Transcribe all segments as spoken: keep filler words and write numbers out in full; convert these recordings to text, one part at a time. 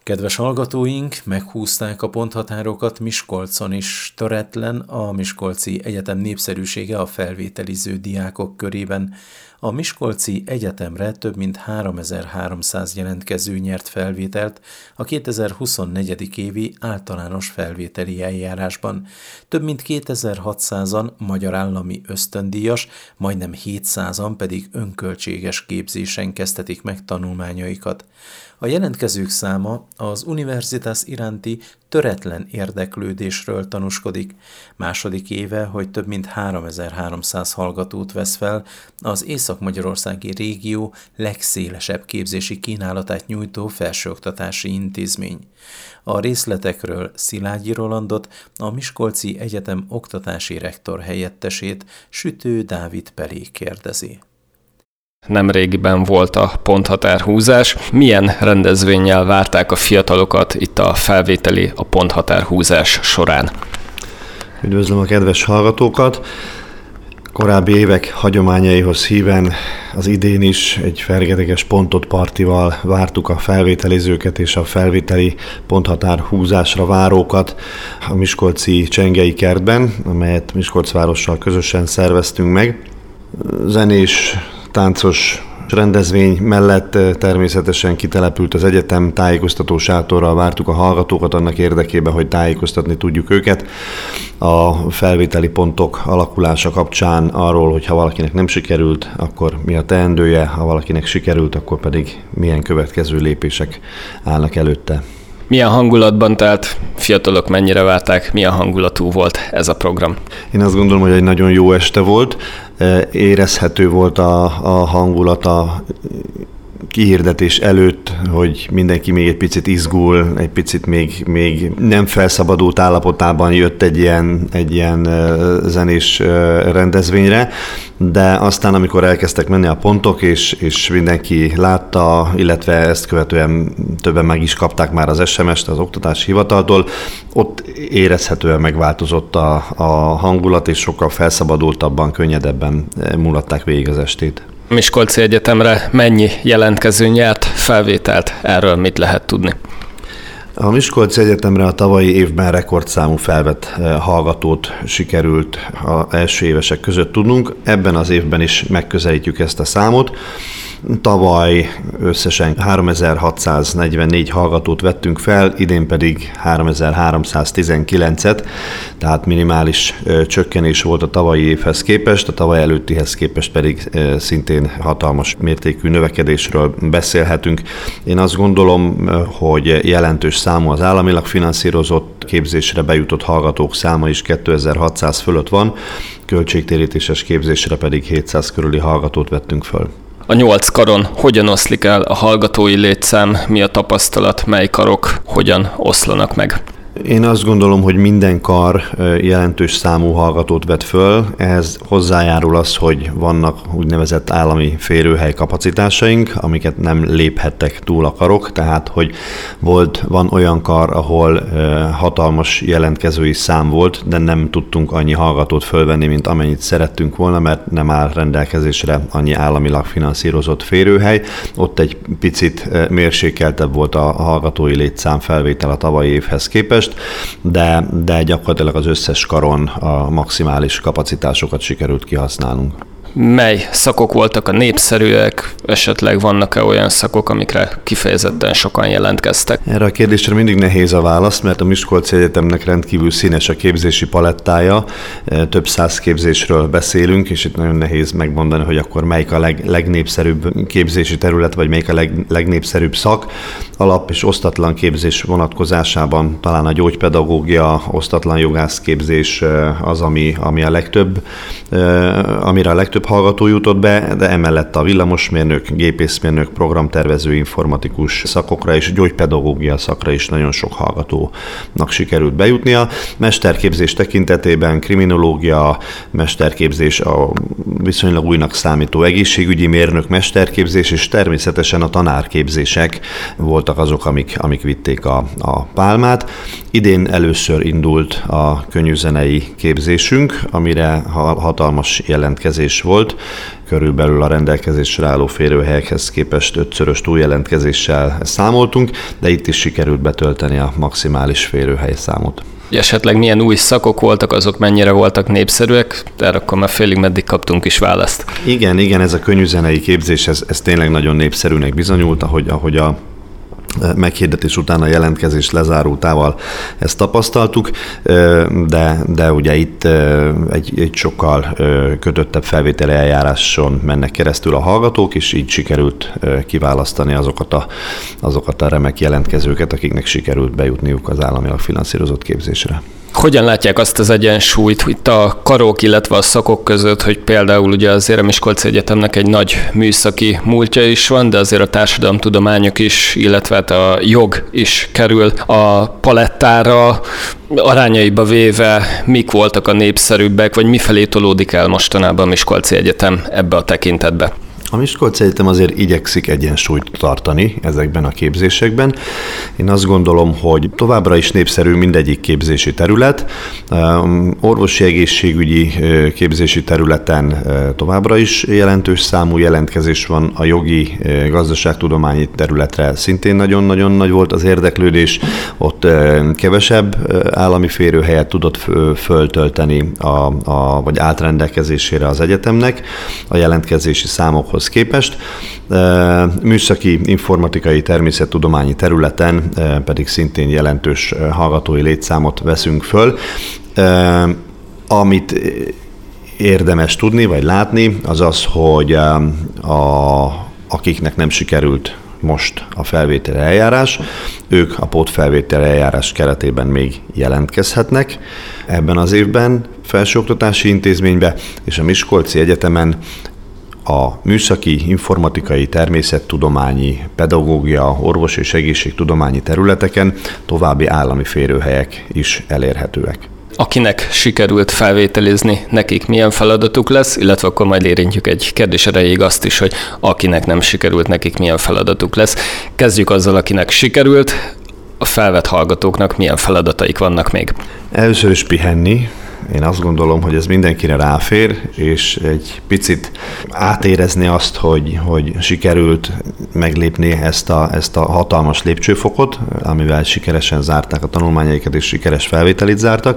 Kedves hallgatóink, meghúzták a ponthatárokat Miskolcon is. Töretlen a Miskolci Egyetem népszerűsége a felvételiző diákok körében. A Miskolci Egyetemre több mint háromezer-háromszáz jelentkező nyert felvételt a kétezer-huszonnégy. évi általános felvételi eljárásban. Több mint kétezer-hatszázan magyar állami ösztöndíjas, majdnem hétszázan pedig önköltséges képzésen kezdhetik meg tanulmányaikat. A jelentkezők száma az univerzitás iránti töretlen érdeklődésről tanúskodik. Második éve, hogy több mint háromezer-háromszáz hallgatót vesz fel az észak-magyarországi régió legszélesebb képzési kínálatát nyújtó felsőoktatási intézmény. A részletekről Szilágyi Rolandot, a Miskolci Egyetem oktatási rektor helyettesét, Sütő Dávid Pelé kérdezi. Nemrégiben volt a ponthatárhúzás. Milyen rendezvénnyel várták a fiatalokat itt a felvételi, a ponthatárhúzás során? Üdvözlöm a kedves hallgatókat! Korábbi évek hagyományaihoz híven az idén is egy fergeteges pontot partival vártuk a felvételizőket és a felvételi ponthatárhúzásra várókat a miskolci Csengei kertben, amelyet Miskolcvárossal közösen szerveztünk meg. Zenés, táncos rendezvény mellett természetesen kitelepült az egyetem, tájékoztató sátorral vártuk a hallgatókat annak érdekében, hogy tájékoztatni tudjuk őket a felvételi pontok alakulása kapcsán arról, hogy ha valakinek nem sikerült, akkor mi a teendője, ha valakinek sikerült, akkor pedig milyen következő lépések állnak előtte. Milyen hangulatban, tehát fiatalok mennyire várták, milyen hangulatú volt ez a program? Én azt gondolom, hogy egy nagyon jó este volt, érezhető volt a, a hangulat a kihirdetés előtt, hogy mindenki még egy picit izgul, egy picit még, még nem felszabadult állapotában jött egy ilyen, egy ilyen zenés rendezvényre, de aztán, amikor elkezdtek menni a pontok, és, és mindenki látta, illetve ezt követően többen meg is kapták már az es em est az oktatási hivataltól, ott érezhetően megváltozott a, a hangulat, és sokkal felszabadultabban, könnyedebben mulatták végig az estét. Miskolci Egyetemre mennyi jelentkező nyert felvételt? Erről mit lehet tudni? A Miskolci Egyetemre a tavalyi évben rekordszámú felvett hallgatót sikerült az első évesek között tudnunk. Ebben az évben is megközelítjük ezt a számot. Tavaly összesen háromezer-hatszáznegyvennégy hallgatót vettünk fel, idén pedig háromezer-háromszáztizenkilencet, tehát minimális ö, csökkenés volt a tavalyi évhez képest, a tavaly előttihez képest pedig ö, szintén hatalmas mértékű növekedésről beszélhetünk. Én azt gondolom, hogy jelentős számú az államilag finanszírozott képzésre bejutott hallgatók száma is kétezer-hatszáz fölött van, költségtérítéses képzésre pedig hétszáz körüli hallgatót vettünk föl. A nyolc karon hogyan oszlik el a hallgatói létszám, mi a tapasztalat, mely karok hogyan oszlanak meg? Én azt gondolom, hogy minden kar jelentős számú hallgatót vet föl, ehhez hozzájárul az, hogy vannak úgynevezett állami férőhely kapacitásaink, amiket nem léphettek túl a karok, tehát hogy volt, van olyan kar, ahol hatalmas jelentkezői szám volt, de nem tudtunk annyi hallgatót fölvenni, mint amennyit szerettünk volna, mert nem áll rendelkezésre annyi államilag finanszírozott férőhely. Ott egy picit mérsékeltebb volt a hallgatói létszám felvétel a tavalyi évhez képest, de, de gyakorlatilag az összes karon a maximális kapacitásokat sikerült kihasználnunk. Mely szakok voltak a népszerűek, esetleg vannak-e olyan szakok, amikre kifejezetten sokan jelentkeztek? Erre a kérdésre mindig nehéz a válasz, mert a Miskolci Egyetemnek rendkívül színes a képzési palettája, több száz képzésről beszélünk, és itt nagyon nehéz megmondani, hogy akkor melyik a leg, legnépszerűbb képzési terület, vagy melyik a leg, legnépszerűbb szak. Alap- és osztatlan képzés vonatkozásában talán a gyógypedagógia, osztatlan jogászképzés az, ami, ami a legtöbb, amire a legtöbb hallgató jutott be, de emellett a villamosmérnök, gépészmérnök, programtervező, informatikus szakokra és gyógypedagógia szakra is nagyon sok hallgatónak sikerült bejutnia. Mesterképzés tekintetében kriminológia, mesterképzés, a viszonylag újnak számító egészségügyi mérnök mesterképzés, és természetesen a tanárképzések voltak azok, amik, amik vitték a, a pálmát. Idén először indult a könnyűzenei képzésünk, amire hatalmas jelentkezés volt. volt. Körülbelül a rendelkezésre álló férőhelyekhez képest ötszörös túljelentkezéssel számoltunk, de itt is sikerült betölteni a maximális férőhely számot. Esetleg milyen új szakok voltak, azok mennyire voltak népszerűek, de akkor már félig meddig kaptunk is választ. Igen, igen, ez a könnyűzenei képzés, ez, ez tényleg nagyon népszerűnek bizonyult, ahogy, ahogy a meghirdetés után a jelentkezés lezárultával ezt tapasztaltuk, de, de ugye itt egy, egy sokkal kötöttebb felvételi eljáráson mennek keresztül a hallgatók, és így sikerült kiválasztani azokat a, azokat a remek jelentkezőket, akiknek sikerült bejutniuk az államilag finanszírozott képzésre. Hogyan látják azt az egyensúlyt itt a karok, illetve a szakok között, hogy például ugye azért a Miskolci Egyetemnek egy nagy műszaki múltja is van, de azért a társadalomtudományok is, illetve a jog is kerül a palettára, arányaiba véve mik voltak a népszerűbbek, vagy mifelé tolódik el mostanában a Miskolci Egyetem ebbe a tekintetbe? A Miskolci Egyetem azért igyekszik egyensúlyt tartani ezekben a képzésekben. Én azt gondolom, hogy továbbra is népszerű mindegyik képzési terület. Orvosi egészségügyi képzési területen továbbra is jelentős számú jelentkezés van, a jogi gazdaságtudományi területre szintén nagyon-nagyon nagy volt az érdeklődés. Ott kevesebb állami férőhelyet tudott föltölteni, a, a, vagy átrendelkezésére az egyetemnek a jelentkezési számokhoz képest. Műszaki, informatikai, természettudományi területen pedig szintén jelentős hallgatói létszámot veszünk föl. Amit érdemes tudni, vagy látni, az az, hogy a, akiknek nem sikerült most a felvételi eljárás, ők a pótfelvételi eljárás keretében még jelentkezhetnek ebben az évben felsőoktatási intézménybe, és a Miskolci Egyetemen a műszaki, informatikai, természettudományi, pedagógia, orvos és egészségtudományi területeken további állami férőhelyek is elérhetőek. Akinek sikerült felvételizni, nekik milyen feladatuk lesz, illetve akkor majd érintjük egy kérdés erejéig azt is, hogy akinek nem sikerült, nekik milyen feladatuk lesz. Kezdjük azzal, akinek sikerült, a felvett hallgatóknak milyen feladataik vannak még. Először is pihenni. Én azt gondolom, hogy ez mindenkire ráfér, és egy picit átérezni azt, hogy, hogy sikerült meglépni ezt a, ezt a hatalmas lépcsőfokot, amivel sikeresen zárták a tanulmányaikat, és sikeres felvételit zártak.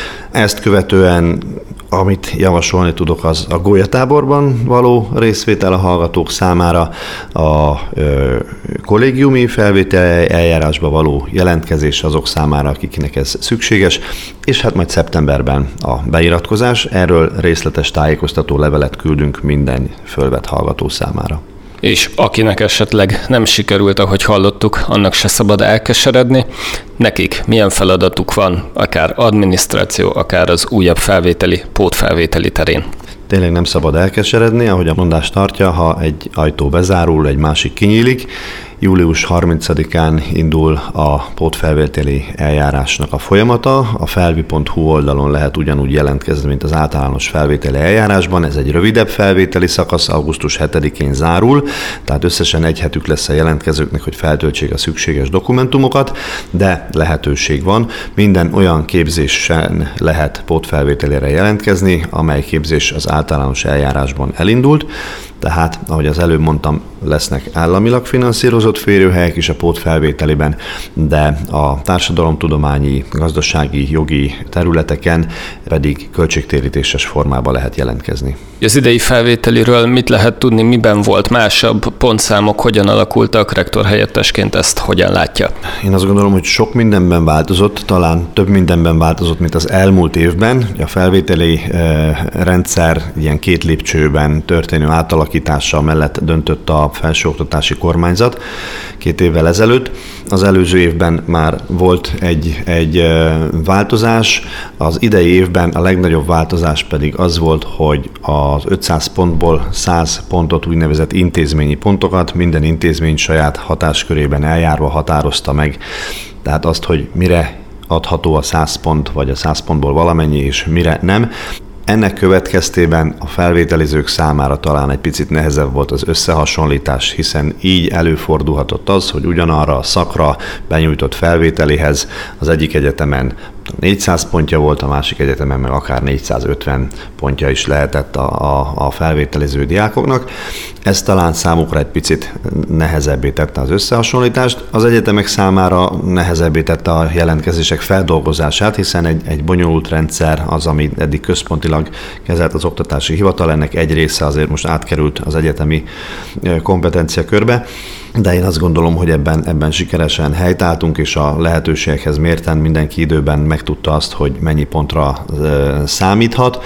Ezt követően, amit javasolni tudok, az a gólyatáborban való részvétel a hallgatók számára, a ö, kollégiumi felvétel eljárásba való jelentkezés azok számára, akiknek ez szükséges, és hát majd szeptemberben a beiratkozás. Erről részletes tájékoztató levelet küldünk minden fölvett hallgató számára. És akinek esetleg nem sikerült, ahogy hallottuk, annak se szabad elkeseredni. Nekik milyen feladatuk van, akár adminisztráció, akár az újabb felvételi, pótfelvételi terén? Tényleg nem szabad elkeseredni, ahogy a mondás tartja, ha egy ajtó bezárul, egy másik kinyílik. július harmincadikán indul a pótfelvételi eljárásnak a folyamata. A felvi pont hu oldalon lehet ugyanúgy jelentkezni, mint az általános felvételi eljárásban. Ez egy rövidebb felvételi szakasz, augusztus hetedikén zárul, tehát összesen egy hetük lesz a jelentkezőknek, hogy feltöltsék a szükséges dokumentumokat, de lehetőség van. Minden olyan képzésen lehet pótfelvételére jelentkezni, amely képzés az általános eljárásban elindult. Tehát, ahogy az előbb mondtam, lesznek államilag finanszírozott férőhelyek is a pótfelvételiben, de a társadalomtudományi, gazdasági, jogi területeken pedig költségtérítéses formában lehet jelentkezni. Az idei felvételiről mit lehet tudni, miben volt másabb, pontszámok hogyan alakultak, rektor helyettesként ezt hogyan látja? Én azt gondolom, hogy sok mindenben változott, talán több mindenben változott, mint az elmúlt évben. A felvételi eh, rendszer ilyen két lépcsőben történő átalakítása mellett döntött a felsőoktatási kormányzat két évvel ezelőtt. Az előző évben már volt egy, egy változás, az idei évben a legnagyobb változás pedig az volt, hogy az ötszáz pontból száz pontot, úgynevezett intézményi pontokat minden intézmény saját hatáskörében eljárva határozta meg. Tehát azt, hogy mire adható a száz pont, vagy a száz pontból valamennyi, és mire nem. Ennek következtében a felvételizők számára talán egy picit nehezebb volt az összehasonlítás, hiszen így előfordulhatott az, hogy ugyanarra a szakra benyújtott felvételihez az egyik egyetemen négyszáz pontja volt, a másik egyetemen meg akár négyszázötven pontja is lehetett a, a, a felvételiző diákoknak. Ez talán számukra egy picit nehezebbé tette az összehasonlítást. Az egyetemek számára nehezebbé tette a jelentkezések feldolgozását, hiszen egy, egy bonyolult rendszer az, ami eddig központilag kezelt az oktatási hivatal, ennek egy része azért most átkerült az egyetemi kompetenciakörbe. De én azt gondolom, hogy ebben, ebben sikeresen helytáltunk, és a lehetőségekhez mérten mindenki időben megtudta azt, hogy mennyi pontra számíthat,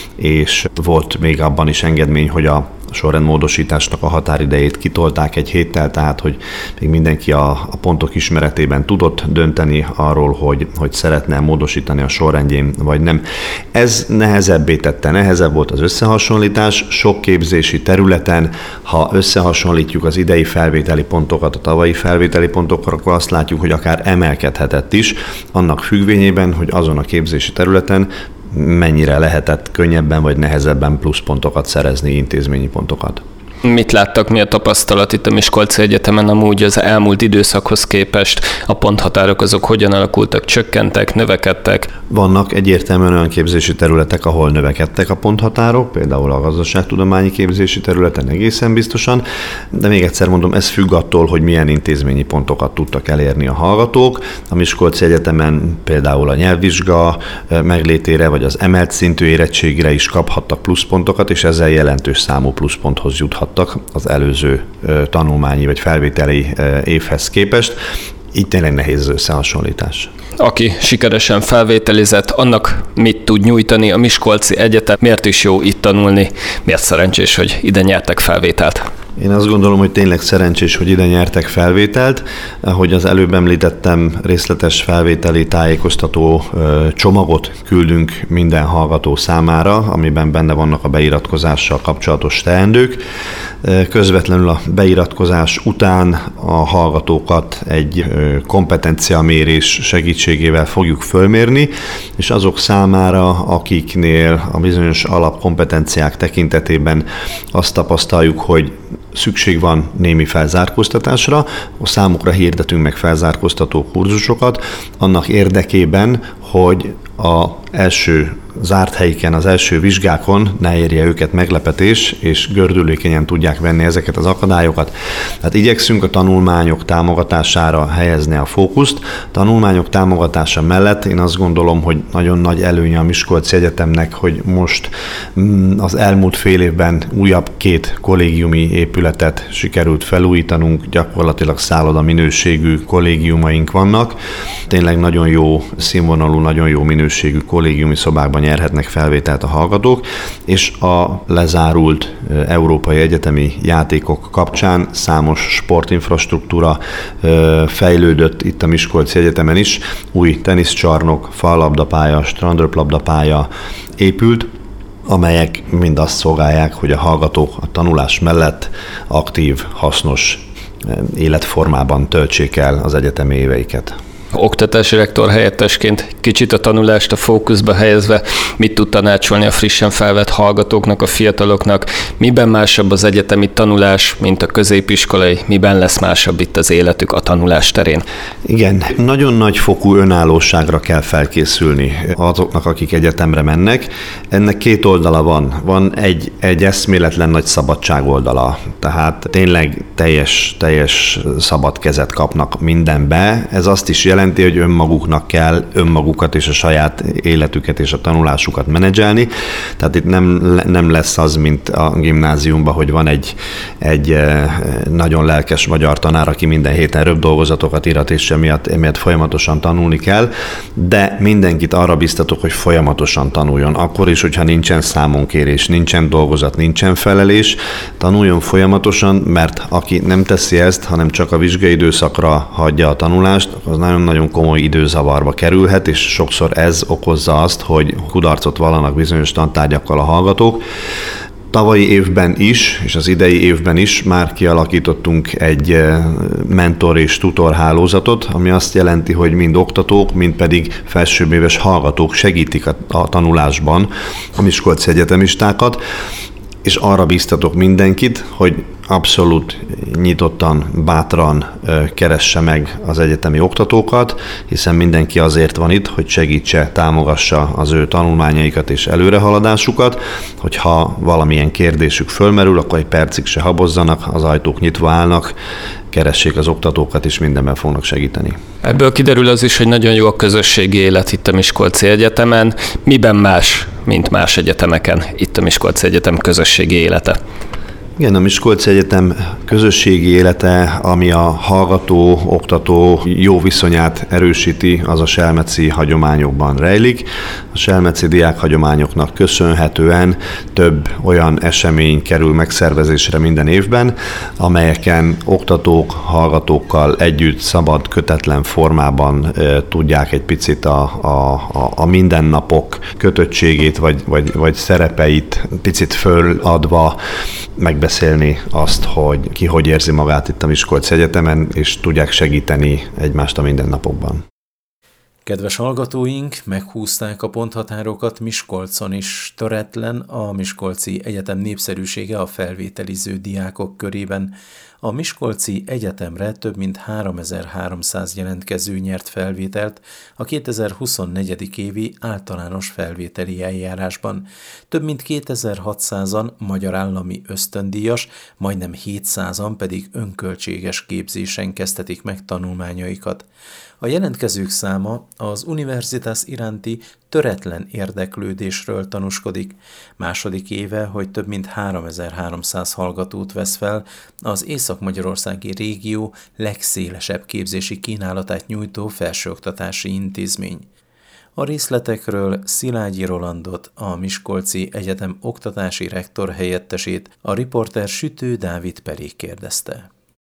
és volt még abban is engedmény, hogy a sorrendmódosításnak a határidejét kitolták egy héttel, tehát hogy még mindenki a, a pontok ismeretében tudott dönteni arról, hogy, hogy szeretne módosítani a sorrendjén, vagy nem. Ez nehezebbé tette, nehezebb volt az összehasonlítás, sok képzési területen, ha összehasonlítjuk az idei felvételi pontokat a tavalyi felvételi pontokkal, akkor azt látjuk, hogy akár emelkedhetett is, annak függvényében, hogy azon a képzési területen mennyire lehetett könnyebben vagy nehezebben pluszpontokat szerezni, intézményi pontokat. Mit láttak, mi a tapasztalat itt a Miskolci Egyetemen amúgy az elmúlt időszakhoz képest? A ponthatárok azok hogyan alakultak, csökkentek, növekedtek? Vannak egyértelműen olyan képzési területek, ahol növekedtek a ponthatárok, például a gazdaságtudományi képzési területen egészen biztosan, de még egyszer mondom, ez függ attól, hogy milyen intézményi pontokat tudtak elérni a hallgatók. A Miskolci Egyetemen például a nyelvvizsga meglétére, vagy az emelt szintű érettségre is kaphattak pluszpontokat, és ezzel jelentős számú pluszponthoz juthattak az előző tanulmányi vagy felvételi évhez képest. Így tényleg nehéz az összehasonlítás. Aki sikeresen felvételizett, annak mit tud nyújtani a Miskolci Egyetem? Miért is jó itt tanulni? Miért szerencsés, hogy ide nyertek felvételt? Én azt gondolom, hogy tényleg szerencsés, hogy ide nyertek felvételt. Ahogy az előbb említettem, részletes felvételi tájékoztató csomagot küldünk minden hallgató számára, amiben benne vannak a beiratkozással kapcsolatos teendők. Közvetlenül a beiratkozás után a hallgatókat egy kompetenciamérés segítségével fogjuk fölmérni, és azok számára, akiknél a bizonyos alapkompetenciák tekintetében azt tapasztaljuk, hogy szükség van némi felzárkóztatásra, a számukra hirdetünk meg felzárkóztató kurzusokat, annak érdekében, hogy a első zárt helyiken, az első vizsgákon ne érje őket meglepetés, és gördülékenyen tudják venni ezeket az akadályokat. Tehát igyekszünk a tanulmányok támogatására helyezni a fókuszt. A tanulmányok támogatása mellett én azt gondolom, hogy nagyon nagy előnye a Miskolci Egyetemnek, hogy most az elmúlt fél évben újabb két kollégiumi épületet sikerült felújítanunk, gyakorlatilag szálloda minőségű kollégiumaink vannak. Tényleg nagyon jó színvonalú, nagyon jó minőségű kollégiumi szobákban nyerhetnek felvételt a hallgatók, és a lezárult európai egyetemi játékok kapcsán számos sportinfrastruktúra fejlődött itt a Miskolci Egyetemen is. Új teniszcsarnok, fallabdapálya, strandröplabdapálya épült, amelyek mind azt szolgálják, hogy a hallgatók a tanulás mellett aktív, hasznos életformában töltsék el az egyetemi éveiket. Oktatási rektor helyettesként kicsit a tanulást a fókuszba helyezve, mit tud tanácsolni a frissen felvett hallgatóknak, a fiataloknak, miben másabb az egyetemi tanulás, mint a középiskolai, miben lesz másabb itt az életük a tanulás terén? Igen, nagyon nagy fokú önállóságra kell felkészülni azoknak, akik egyetemre mennek. Ennek két oldala van. Van egy, egy eszméletlen nagy szabadság oldala, tehát tényleg teljes, teljes szabad kezet kapnak mindenbe. Ez azt is jelenti, hogy önmaguknak kell önmagukat és a saját életüket és a tanulásukat menedzselni. Tehát itt nem, nem lesz az, mint a gimnáziumban, hogy van egy, egy nagyon lelkes magyar tanár, aki minden héten röbb dolgozatokat írat, és emiatt, emiatt folyamatosan tanulni kell, de mindenkit arra biztatok, hogy folyamatosan tanuljon. Akkor is, hogyha nincsen számonkérés, nincsen dolgozat, nincsen felelés, tanuljon folyamatosan, mert aki nem teszi ezt, hanem csak a vizsgai időszakra hagyja a tanulást, az nagyon nagyon komoly időzavarba kerülhet, és sokszor ez okozza azt, hogy kudarcot vallanak bizonyos tantárgyakkal a hallgatók. Tavalyi évben is, és az idei évben is már kialakítottunk egy mentor és tutor hálózatot, ami azt jelenti, hogy mind oktatók, mind pedig felsőbbéves hallgatók segítik a, a tanulásban a miskolci egyetemistákat, és arra bíztatok mindenkit, hogy abszolút nyitottan, bátran keresse meg az egyetemi oktatókat, hiszen mindenki azért van itt, hogy segítse, támogassa az ő tanulmányaikat és előrehaladásukat. Hogyha valamilyen kérdésük fölmerül, akkor egy percig se habozzanak, az ajtók nyitva állnak, keressék az oktatókat, és mindenben fognak segíteni. Ebből kiderül az is, hogy nagyon jó a közösségi élet itt a Miskolci Egyetemen. Miben más, mint más egyetemeken itt a Miskolci Egyetem közösségi élete? Igen, a Miskolci Egyetem közösségi élete, ami a hallgató-oktató jó viszonyát erősíti, az a selmeci hagyományokban rejlik. A selmeci diákhagyományoknak köszönhetően több olyan esemény kerül megszervezésre minden évben, amelyeken oktatók, hallgatókkal együtt szabad, kötetlen formában e, tudják egy picit a, a, a mindennapok kötöttségét vagy, vagy, vagy szerepeit picit föladva megbeszélni azt, hogy ki hogy érzi magát itt a Miskolci Egyetemen, és tudják segíteni egymást a mindennapokban. Kedves hallgatóink, meghúzták a ponthatárokat Miskolcon is. Töretlen a Miskolci Egyetem népszerűsége a felvételiző diákok körében. A Miskolci Egyetemre több mint háromezer-háromszáz jelentkező nyert felvételt a kétezer-huszonnégy. évi általános felvételi eljárásban. Több mint kétezer-hatszázan magyar állami ösztöndíjas, majdnem hétszázan pedig önköltséges képzésen kezdhetik meg tanulmányaikat. A jelentkezők száma az univerzitás iránti töretlen érdeklődésről tanúskodik. Második éve, hogy több mint háromezer-háromszáz hallgatót vesz fel az észak-magyarországi régió legszélesebb képzési kínálatát nyújtó felsőoktatási intézmény. A részletekről Szilágyi Rolandot, a Miskolci Egyetem oktatási rektor helyettesét, a riporter Sütő Dávid Perék kérdezte.